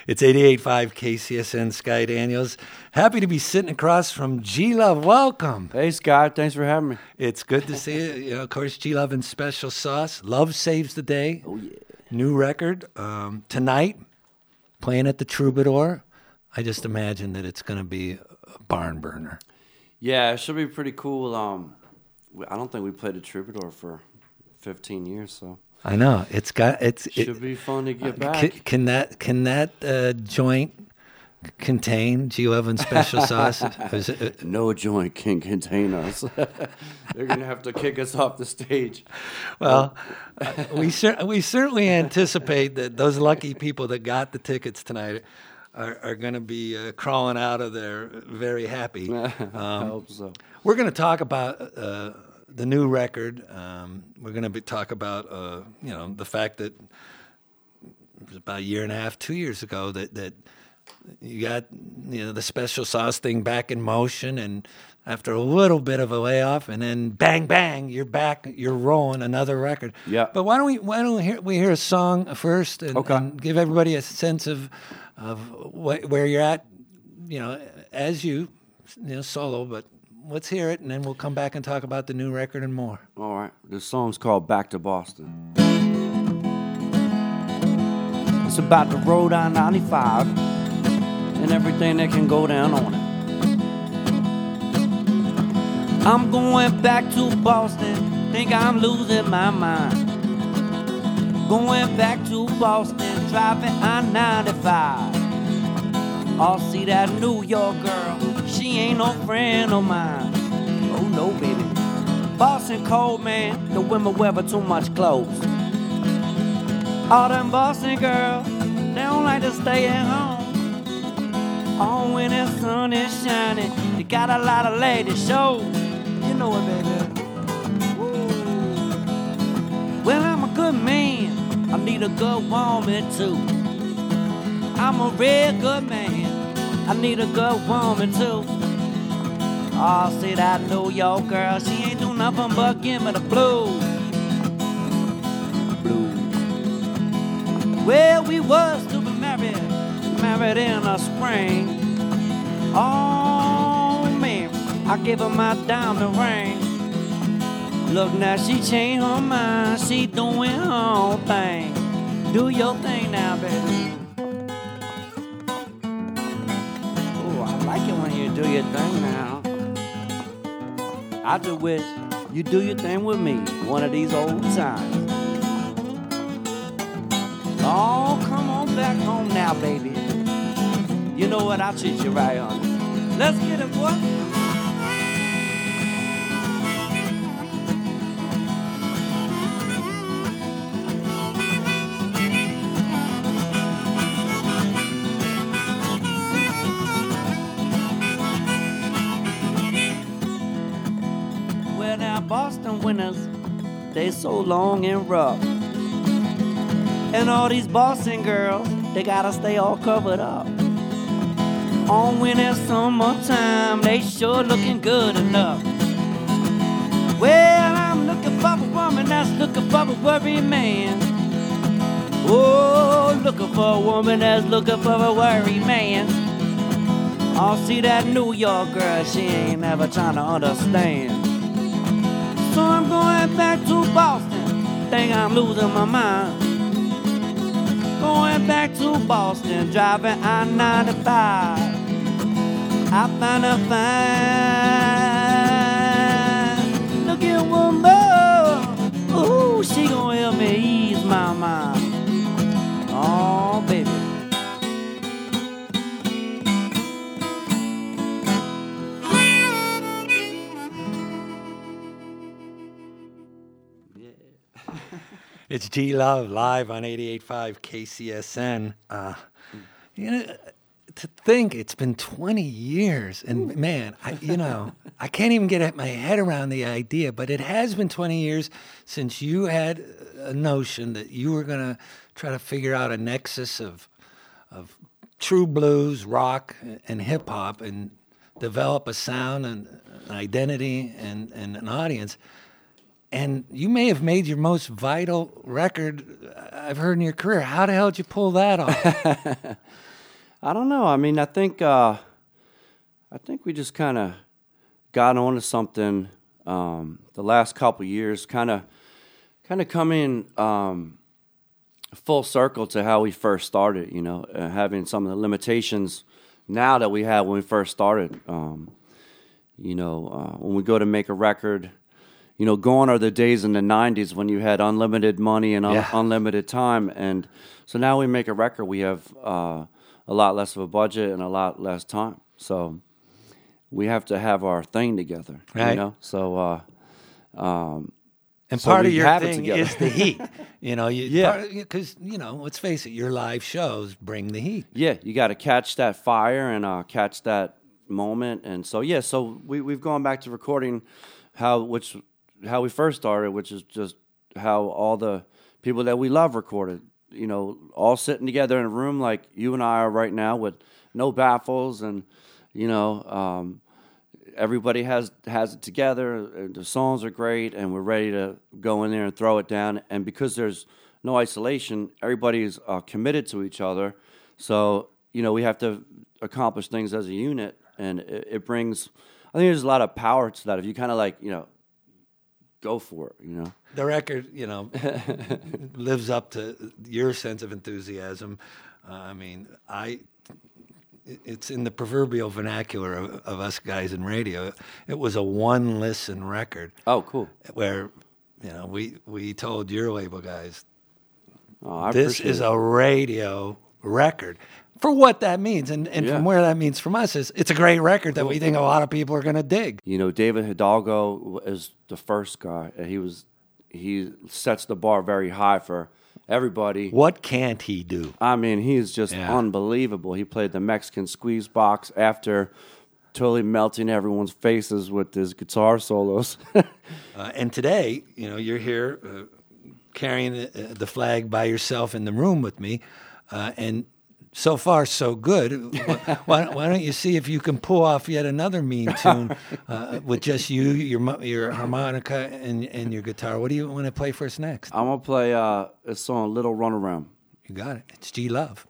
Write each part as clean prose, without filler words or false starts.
It's 88.5 KCSN. Sky Daniels. Happy to be sitting across from G-Love. Welcome. Hey, Scott. Thanks for having me. It's good to see you. You know, of course, G-Love and Special Sauce. Love Saves the Day. Oh, yeah. New record. Tonight, playing at the Troubadour. I just imagine that it's going to be a barn burner. Yeah, it should be pretty cool. I don't think we played the Troubadour for 15 years, so I know it should be fun to get back. Can that joint contain G-Love and Special Sauce? No joint can contain us. They're gonna have to kick us off the stage. Well, we certainly anticipate that those lucky people that got the tickets tonight are going to be crawling out of there very happy. I hope so. We're going to talk about the new record. We're going to talk about the fact that it was about a year and a half, 2 years ago that you got the Special Sauce thing back in motion, and after a little bit of a layoff, and then bang bang, you're back, you're rolling another record. Yeah. But why don't we hear a song first and give everybody a sense of where you're at, as you solo, but let's hear it, and then we'll come back and talk about the new record and more. All right. This song's called Back to Boston. It's about the road on 95 and everything that can go down on it. I'm going back to Boston, think I'm losing my mind. Going back to Boston, driving on 95. I'll see that New York girl, she ain't no friend of mine. Oh no, baby. Boston cold, man, the women wear too much clothes. All them Boston girls, they don't like to stay at home. Oh, when the sun is shining, they got a lot of ladies show. You know it, baby. Woo. Well, I'm a good man, I need a good woman too. I'm a real good man, I need a good woman too. Oh, see that New York girl, she ain't do nothing but give me the blues. Well, we was to be married in the spring. Oh, man, I gave her my diamond ring. Look, now she changed her mind, she doing her own thing. Do your thing now, baby. Oh, I like it when you do your thing now. I just wish you do your thing with me one of these old times. Oh, come on back home now, baby. You know what? I'll treat you right on. Let's get it, boy. Well, now, Boston winters, they so long and rough. And all these Boston girls, they gotta stay all covered up. On when it's summertime, they sure looking good enough. Well, I'm looking for a woman that's looking for a worried man. Oh, looking for a woman that's looking for a worried man. I'll see that New York girl, she ain't never trying to understand. So I'm going back to Boston, think I'm losing my mind. Going back to Boston, driving on 95. I found a fine looking woman. Ooh, she gonna help me ease my mind. Oh, baby. It's G-Love live on 88.5 KCSN. To think it's been 20 years, and man, I can't even get my head around the idea, but it has been 20 years since you had a notion that you were going to try to figure out a nexus of true blues, rock, and hip-hop, and develop a sound and an identity and an audience. and you may have made your most vital record I've heard in your career. How the hell did you pull that off? I don't know. I mean, I think we just kind of got onto something the last couple years, kind of coming full circle to how we first started, you know, having some of the limitations now that we had when we first started. You know, when we go to make a record, you know, gone are the days in the 90s when you had unlimited money and unlimited time. And so now we make a record, we have a lot less of a budget and a lot less time. So we have to have our thing together, right. You know? So, and so part of we your have it thing together. is the heat. You know, Yeah. Because, you know, let's face it, your live shows bring the heat. Yeah, you got to catch that fire and catch that moment. And so, yeah, so we've gone back to recording how we first started, which is just how all the people that we love recorded, you know, all sitting together in a room like you and I are right now with no baffles and, you know, everybody has it together. The songs are great, and we're ready to go in there and throw it down. And because there's no isolation, everybody's committed to each other. So, you know, we have to accomplish things as a unit, and it brings, I think there's a lot of power to that. If you kind of like, you know, go for it, you know. The record, you know, lives up to your sense of enthusiasm. I mean, it's in the proverbial vernacular of us guys in radio. It was a one-listen record. Oh, cool. Where, you know, we told your label guys, Oh, this is a radio record. For what that means, and from where that means from us is it's a great record that we think a lot of people are going to dig. You know, David Hidalgo is the first guy. He sets the bar very high for everybody. What can't he do? I mean, he's just unbelievable. He played the Mexican squeeze box after totally melting everyone's faces with his guitar solos. And today, you know, you're here carrying the flag by yourself in the room with me, and so far so good. Why don't you see if you can pull off yet another mean tune with just you, your harmonica, and your guitar? What do you want to play for us next? I'm going to play a song, Little Runaround. You got it. It's G-Love.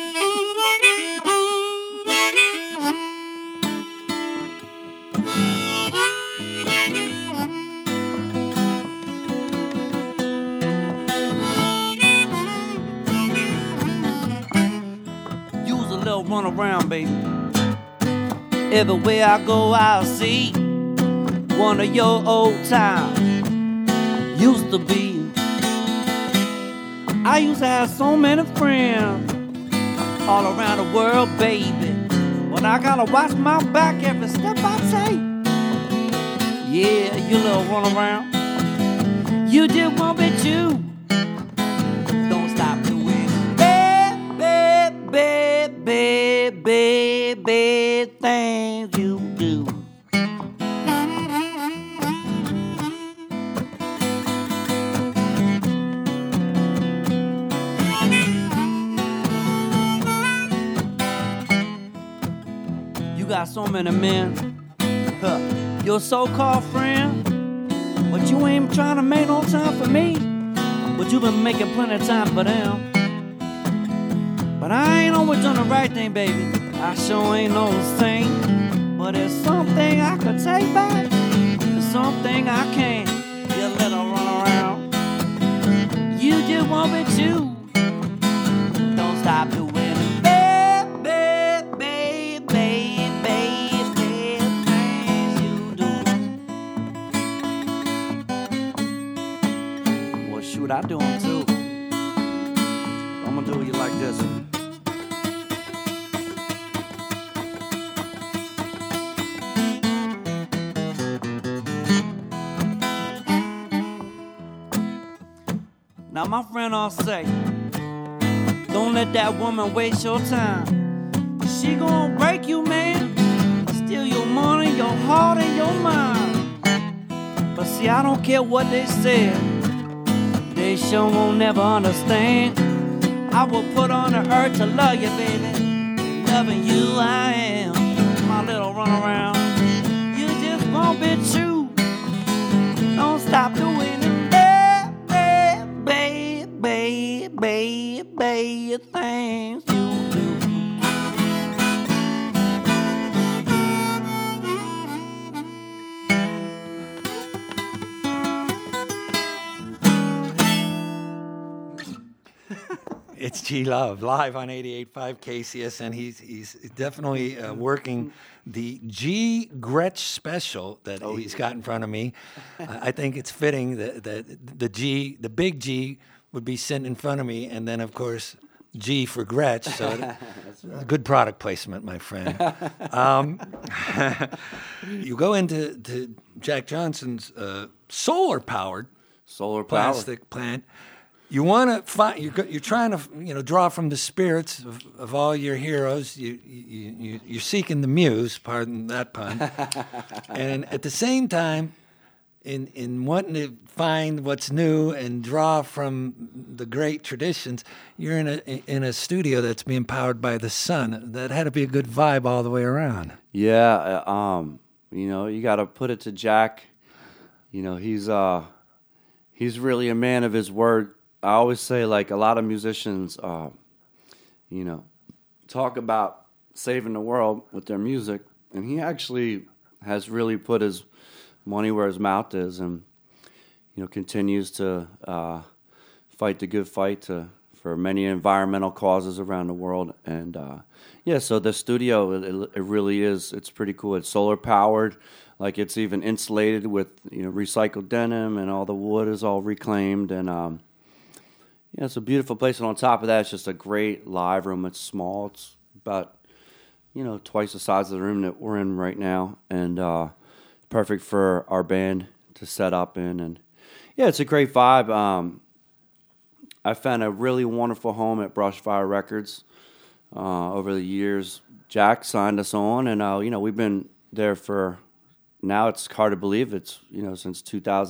Run around, baby. Everywhere I go, I'll see one of your old times. Used to be. I used to have so many friends all around the world, baby. But I gotta watch my back every step I take. Yeah, you little run around. You did one bit you. Don't stop doing baby, things you do. You got so many men, your so-called friend, but you ain't trying to make no time for me. But you been making plenty of time for them. But I ain't always done the right thing, baby. I sure ain't no saint. But it's something I could take back. It's something I can't. You little run around. You just want me to. Don't stop doing it. Baby, things you do. Well, shoot, I do them too. I'm gonna do you like this. Now my friend all say, don't let that woman waste your time. She gonna break you, man. Steal your money, your heart, and your mind. But see, I don't care what they said. They sure won't never understand. I will put on the earth to love you, baby. Loving you I am, my little runaround. You just won't be true. Don't stop doing it. baby, things you do. It's G Love live on 88.5 KCSN. He's definitely working the G Gretsch special that he's got in front of me. I think it's fitting that the big G would be sitting in front of me, and then of course G for Gretsch. So good product placement, my friend. You go into Jack Johnson's solar powered plastic plant. You want to find. You're trying to draw from the spirits of all your heroes. You're seeking the muse. Pardon that pun. And at the same time, in wanting to find what's new and draw from the great traditions, you're in a studio that's being powered by the sun. That had to be a good vibe all the way around. Yeah. You got to put it to Jack. He's really a man of his word. I always say, like, a lot of musicians, talk about saving the world with their music, and he actually has really put his money where his mouth is, and continues to fight the good fight for many environmental causes around the world. And so the studio, it really is. It's pretty cool. It's solar powered. Like, it's even insulated with recycled denim, and all the wood is all reclaimed, and it's a beautiful place, and on top of that, it's just a great live room. It's small. It's about, twice the size of the room that we're in right now, and perfect for our band to set up in. And, it's a great vibe. I found a really wonderful home at Brushfire Records over the years. Jack signed us on, and, we've been there for, now it's hard to believe, it's, since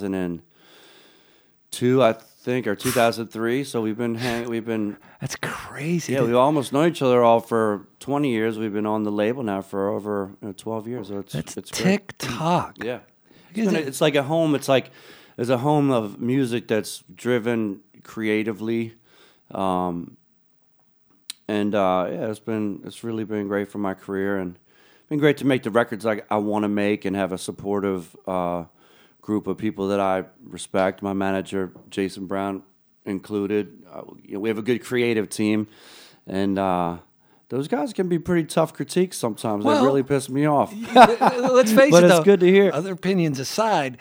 2002, I think, or 2003. So we've been That's crazy. Yeah, we've almost known each other all for 20 years. We've been on the label now for over 12 years. So it's TikTok. Yeah, it's like a home. It's a home of music that's driven creatively, and it's really been great for my career, and been great to make the records I want to make, and have a supportive group of people that I respect, my manager, Jason Brown, included. We have a good creative team, and those guys can be pretty tough critiques sometimes. They really piss me off. Let's face it, but though, it's good to hear. Other opinions aside,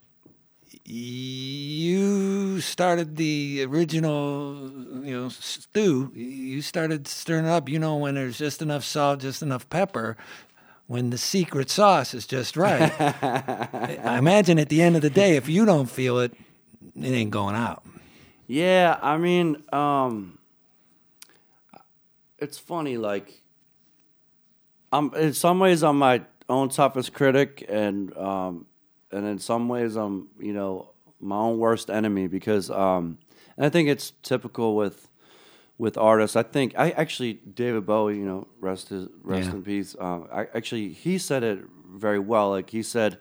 you started the original, stew. You started stirring it up. When there's just enough salt, just enough pepper, when the secret sauce is just right. I imagine at the end of the day, if you don't feel it, it ain't going out. Yeah, I mean, it's funny. Like, in some ways, I'm my own toughest critic, and in some ways, I'm my own worst enemy, because and I think it's typical with artists. I think David Bowie, rest in peace. He said it very well. Like, he said,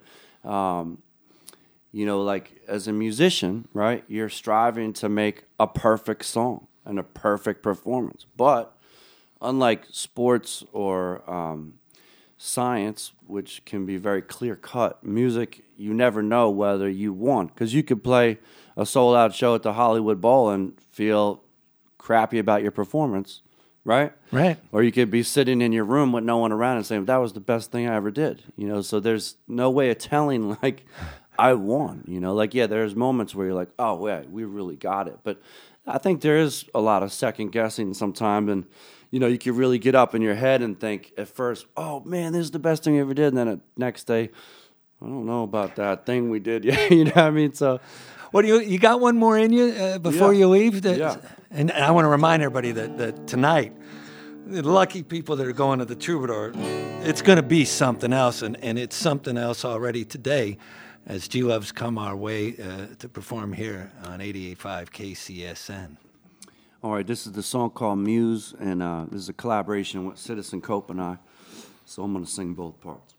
like, as a musician, right, you're striving to make a perfect song and a perfect performance. But unlike sports or science, which can be very clear cut, music, you never know whether you won, because you could play a sold out show at the Hollywood Bowl and feel crappy about your performance, right? Right. Or you could be sitting in your room with no one around and saying, that was the best thing I ever did. So there's no way of telling, like, I won. There's moments where you're like, oh, yeah, we really got it. But I think there is a lot of second guessing sometimes, and you can really get up in your head and think at first, oh man, this is the best thing I ever did, and then the next day, I don't know about that thing we did. Yeah, you know what I mean? So, what do you got one more in you before you leave? Yeah. And I want to remind everybody that tonight, the lucky people that are going to the Troubadour, it's going to be something else, and it's something else already today, as G Love's come our way to perform here on 88.5 KCSN. All right, this is the song called Muse, and this is a collaboration with Citizen Cope and I, so I'm going to sing both parts.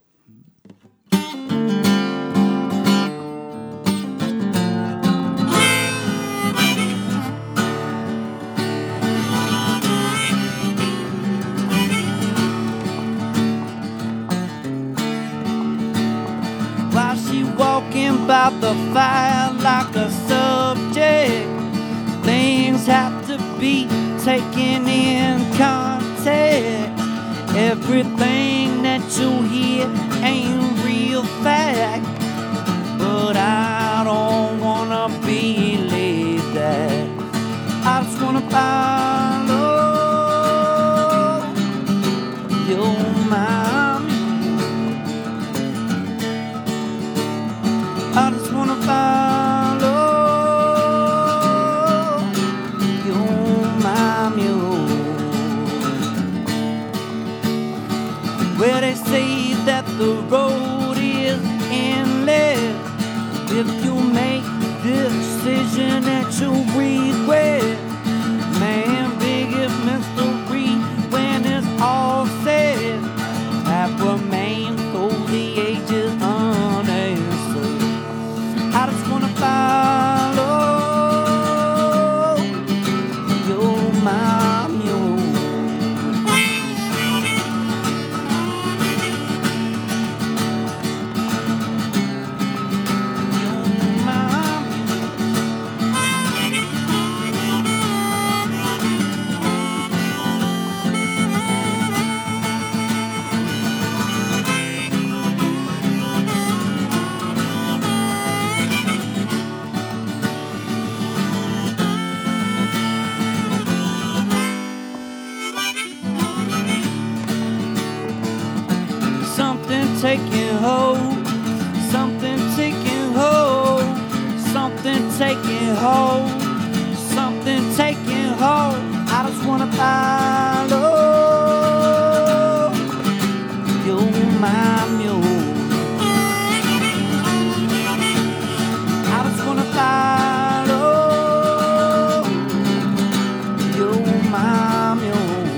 about the fire like a subject. Things have to be taken in context. Everything that you hear ain't real fact, but I don't wanna believe that. I just wanna follow your mind. I just wanna follow your mind. Where they say that the road is endless if you make the decision that you regret. Man, biggest mystery when it's all said have remained through the ages unanswered. I just wanna follow your mind. Something taking hold, something taking hold, something taking hold, something taking hold. I just wanna follow your mule. I just wanna follow your mule.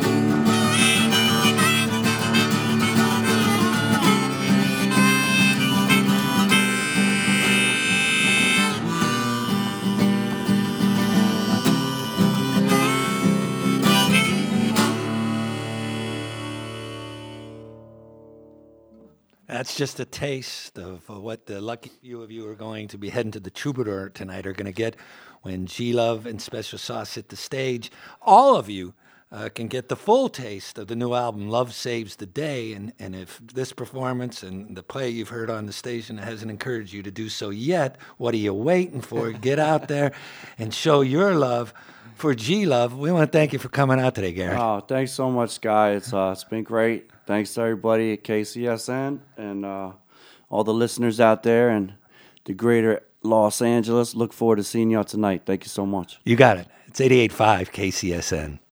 That's just a taste of what the lucky few of you who are going to be heading to the Troubadour tonight are going to get when G-Love and Special Sauce hit the stage. All of you can get the full taste of the new album, Love Saves the Day. And if this performance and the play you've heard on the station hasn't encouraged you to do so yet, what are you waiting for? Get out there and show your love for G-Love. We want to thank you for coming out today, Garrett. Oh, thanks so much, Guy. It's been great. Thanks to everybody at KCSN and all the listeners out there and the greater Los Angeles. Look forward to seeing y'all tonight. Thank you so much. You got it. It's 88.5 KCSN.